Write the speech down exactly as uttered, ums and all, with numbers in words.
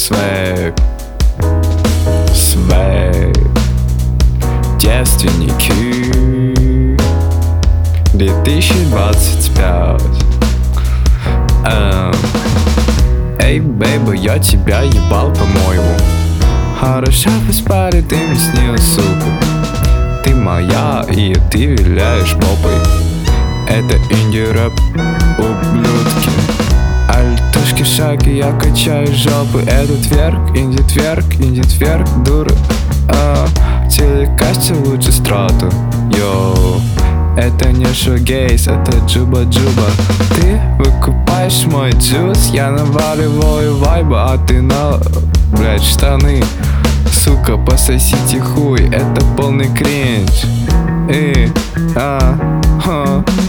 Свэг, свэг, девственники, две тысячи двадцать пять. эм. Эй, бейба, я тебя ебал, по-моему. Хорошо поспали, ты мне снилась, сука. Ты моя, и ты виляешь попой. Это инди-рэп, ублюдки. Альтушки, шаги, я качаю жопы. Это тверк, инди-тверк, инди-тверк, дура. а, Телекастер лучше страту. Йоу, это не шугейс, это джуба-джуба. Ты выкупаешь мой джус, я наваливаю вайба, а ты на, блять, штаны. Сука, пососите хуй, это полный кринж. И, а, ха.